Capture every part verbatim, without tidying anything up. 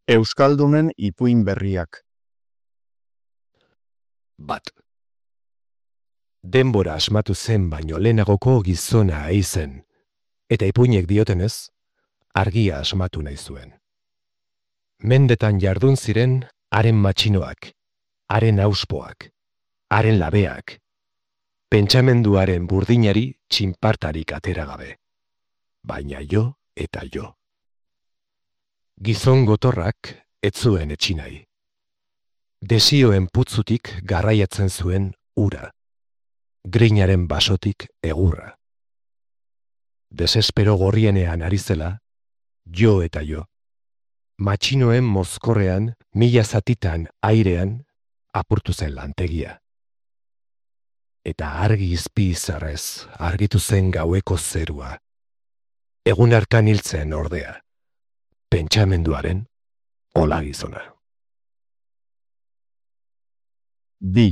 Euskaldunen ipuin berriak. Bat. Denbora asmatu zen baino lehenagoko gizona eizen, eta ipuinek diotenez, argia asmatu nahi zuen. Mendetan jardun ziren haren matxinoak, haren auspoak, haren labeak, pentsamenduaren burdinari txinpartarik atera gabe. Baina jo eta jo. Gizon gotorrak ez zuen etxinai. Desioen putzutik garraiatzen zuen ura, grinaren basotik egurra. Desespero gorrienean ari zela, jo eta jo. Matxinoen mozkorrean, mila zatitan airean, apurtu zen lantegia. Eta argi izpi izarrez argitu zen gaueko zerua. Egun hartan hiltzen ordea, pentsamenduaren ola gizona. Bi.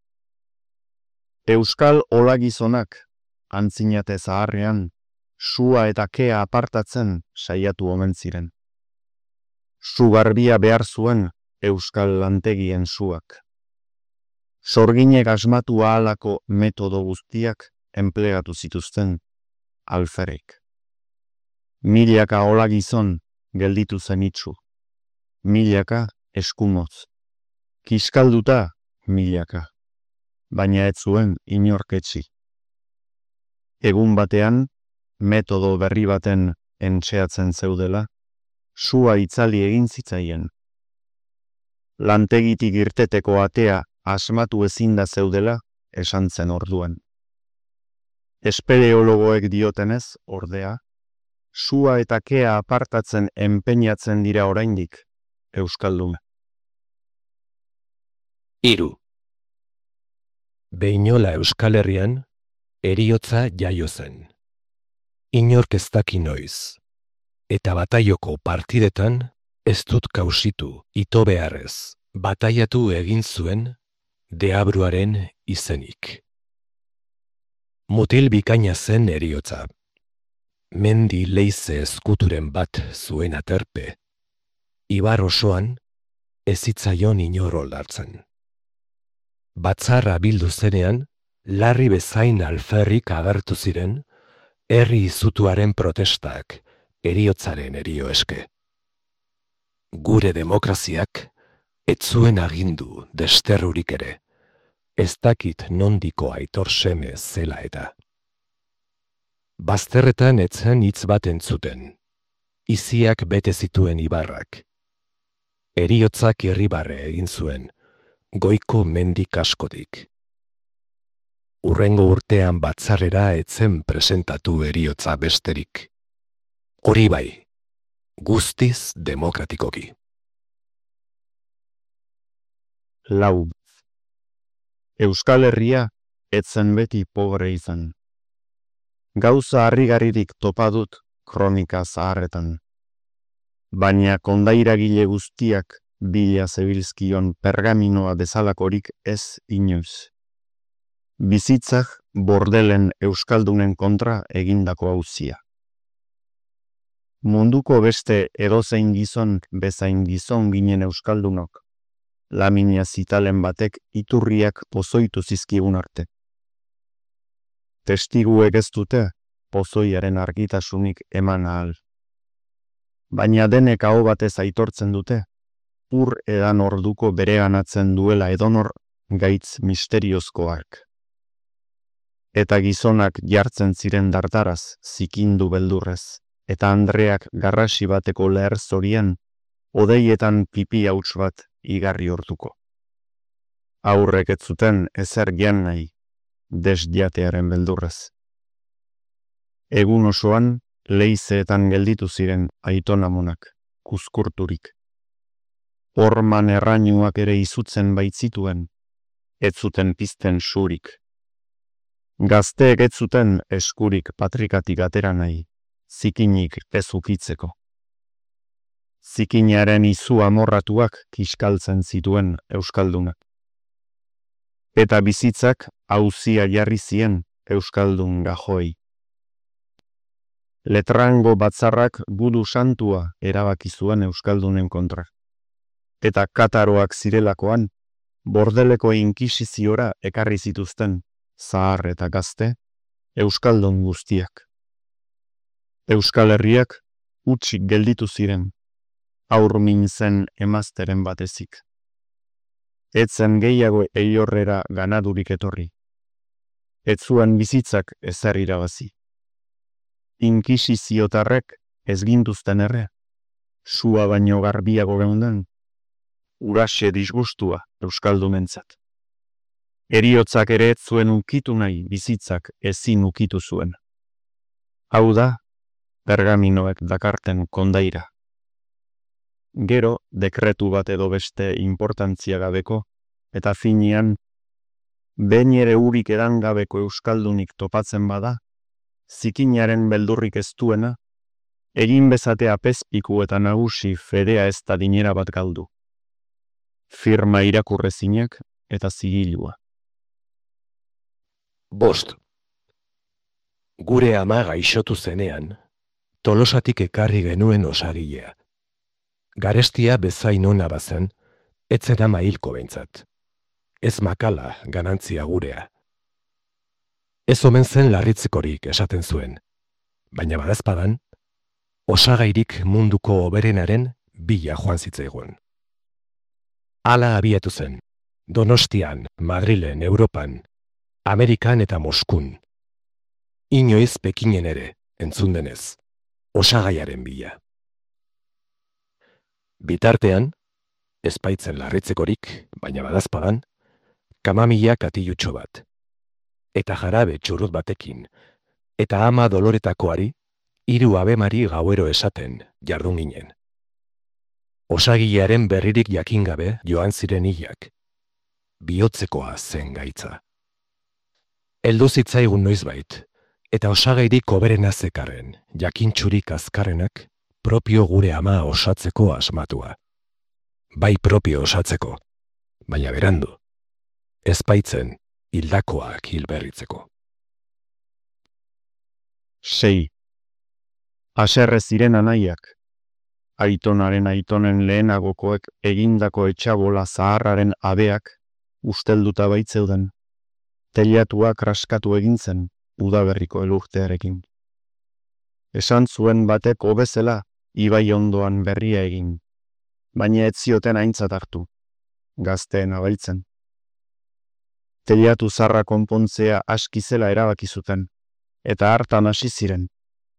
Euskal olagizonak, antzinate zaharrean, sua eta kea apartatzen saiatu omen ziren. Su garbia behar zuen euskal lantegien suak. Sorginek asmatu ahalako metodo guztiak enplegatu zituzten alferek. Milaka olagizon gelditu zen itxu. Milaka eskumoz. Kiskalduta milaka. Baina ez zuen inorketsi. Egun batean, metodo berri baten entxeatzen zeudela, sua itzali egin zitzaien. Lantegitik irteteko atea asmatu ezinda zeudela esan zen orduan. Espeleologoek diotenez, ordea, sua eta kea apartatzen enpeinatzen dira oraindik euskaldun. Hiru. Behinola Euskal Herrian, heriotza jaio zen. Inork ez daki noiz. Eta bataioko partidetan ez dut kausitu ito beharrez, bataiatu egin zuen deabruaren izenik. Mutil bikaina zen heriotza. Mendi leize eskuturen bat zuen aterpe. Ibar osoan ez zitzaion inor oldartzen. Batzarra bildu zenean, larri bezain alferrik agertu ziren, herri izutuaren protestak, heriotzaren herio eske. Gure demokraziak ez zuen agindu desterrurik ere, ez dakit nondiko aitor seme zela eta. Bazterretan etzen hitz bat entzuten, iziak bete zituen ibarrak. Heriotzak irribarre egin zuen, goiko mendik askotik. Urrengo urtean batzarrera etzen presentatu heriotza besterik. Hori bai, guztiz demokratikoki. Lau. Euskal Herria etzen beti pobre izan. Gauza harrigarririk topa dut kronika zaharretan. Baina kondairagile guztiak bila zebilzkion pergaminoa bezalakorik ez inoiz. Bizitzak bordelen euskaldunen kontra egindako auzia. Munduko beste edozein gizon bezain gizon ginen euskaldunok. Lamina zitalen batek iturriak pozoitu zizkigun arte. Testiguek ez dute pozoiaren argitasunik eman ahal. Baina denek aho batez aitortzen dute, ur edan orduko bereganatzen duela edonor gaitz misteriozkoak. Eta gizonak jartzen ziren dardaraz zikindu beldurrez, eta Andreak garrasi bateko leher zorien, odeietan pipi hauts bat igarri hortuko. Aurrek ez zuten ezer gian nahi, desjatearen beldurrez. Egun osoan, leizeetan gelditu ziren aitonamonak, kuskurturik. Horman errainuak ere izutzen baitzituen, ez zuten pizten surik. Gazteek ez zuten eskurik patrikatik atera nahi, zikinik ez ukitzeko. Zikinaren izu amorratuak kiskaltzen zituen euskaldunak. Eta bizitzak auzia jarri zien euskaldun gajoi. Letrango batzarrak gudu santua erabaki zuen euskaldunen kontra. eta kataroak zirelakoan, bordeleko inkisiziora ekarri zituzten, zahar eta gazte, euskaldun guztiak. Euskal Herriak hutsik gelditu ziren, aur mintzen emazteren batezik. Etzen gehiago eiorrera ganadurik etorri. Ez zuen bizitzak ezer irabazi. Inkisiziotarrek ez gintuzten erre, sua baino garbiago geunden, uraxe disgustua euskaldunentzat. Heriotzak ere ez zuen ukitu nahi bizitzak ezin ukitu zuen. Hau da, pergaminoek dakarten kondaira. Gero, dekretu bat edo beste importantzia gabeko, eta finean, behin ere urik edan gabeko euskaldunik topatzen bada, zikinaren beldurrik ez duena, egin bezatea pezpiku eta nagusi fedea ez da dinera bat galdu. Firma irakurrezinak eta zigilua. Bost. Gure ama gaixotu zenean, Tolosatik ekarri genuen osagilea. Garestia bezain ona bazen, etzen ama hilko behintzat. Ez makala ganantzia gurea. Ez omen zen larritzikorik esaten zuen, baina badazpadan, osagairik munduko hoberenaren bila joan zitzaigun. Hala abiatu zen, Donostian, Madrilen, Europan, Amerikan eta Moskun. Inoiz Pekinen ere, entzun denez, osagaiaren bila. Bitartean, ezpaitzen larritzekorik, baina badazpadan, kamamila katilutxo bat, eta jarabe txurrut batekin, eta ama doloretakoari, hiru abemari gauero esaten jardun ginen. Osagilearen berririk jakingabe joan ziren hilak, bihotzekoa zen gaitza. Heldu zitzaigun noizbait, eta osagairik hoberena zekarren, jakintxurik azkarrenak, propio gure ama osatzeko asmatua. Bai propio osatzeko, baina berandu, ezpaitzen hildakoak hilberritzeko. Sei. Haserre ziren anaiak, aitonaren aitonen lehenagokoek egindako etxabola zaharraren abeak ustelduta baitzeuden, teilatuak raskatu egin zen udaberriko elurtearekin. Esan zuen batek hobezela ibai ondoan berria egin, baina ez zioten aintzat hartu, gazteen abailtzen. Teilatu zarra konpontzea aski zela erabaki zuten, eta hartan hasi ziren.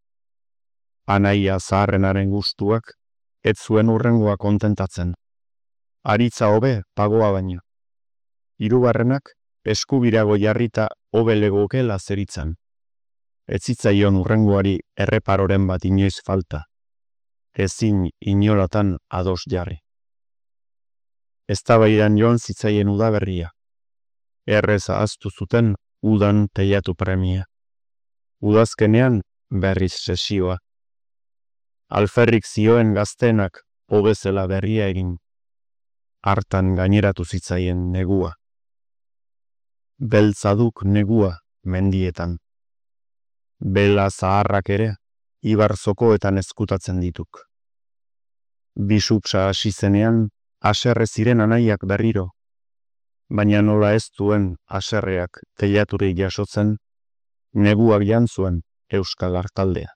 Anaia zaharrenaren gustuak, ez zuen urrengoa kontentatzen. Aritza hobe pagoa baino. Hirugarrenak eskubirago jarrita hobe legokela zeritzan. Ez zitzaion urrengoari erreparoren bat inoiz falta. Ezin inolatan ados jarri. Eztabaidan joan zitzaien udaberria. Errez ahaztu zuten udan teilatu premia. Udazkenean berriz sesioa. Alferrik zioen gaztenak hobezela berria egin. Hartan gaineratu zitzaien negua. Beltzaduk negua mendietan. Bela zaharrak ere, ibar zokoetan ezkutatzen dituk. Bisupsa hasi zenean, haserre ziren anaiak berriro, baina nola ez duen haserreak teilaturik jasotzen, neguak jan zuen Euskal Artaldea.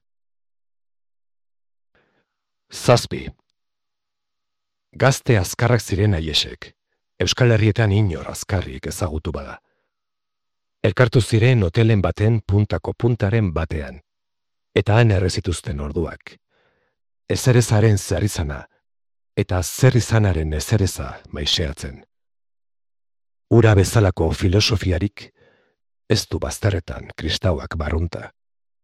Zazpi. Gazte azkarrak ziren aiesek, Euskal Herrietan inor azkarrik ezagutu bada. Elkartu ziren hotelen baten puntako puntaren batean, eta han errezituzten orduak. Ezerezaren zerrizana, eta zerrizanaren ezereza maiseatzen. Ura bezalako filosofiarik, ez du bazterretan kristauak barrunta.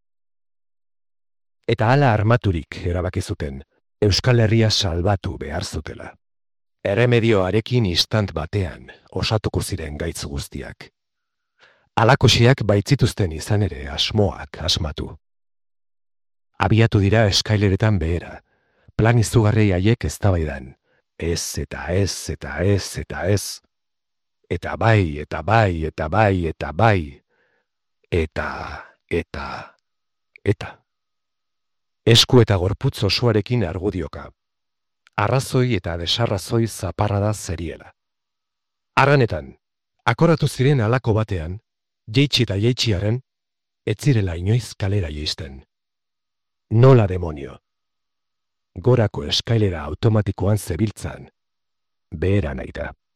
Eta hala armaturik erabaki zuten, Euskal Herria salbatu behar zutela. Erremedioarekin istant batean osatuko ziren gaitz guztiak. Alakosiak baitzituzten izan ere asmoak asmatu. Abiatu dira eskaileretan behera, plan izugarri haiek eztabaidan. Ez eta ez eta ez eta ez. Eta bai, eta bai, eta bai, eta bai. Eta, eta, eta. Esku eta gorputz osoarekin argudioka. arrazoi eta desarrazoi zaparrada zeriela. Aranetan, akoratu ziren halako batean, jeitsi eta jeitxiaren, ez zirela inoiz kalera jeisten. Nola demonio. Gorako eskailera automatikoan zebiltzan, behera nahi da.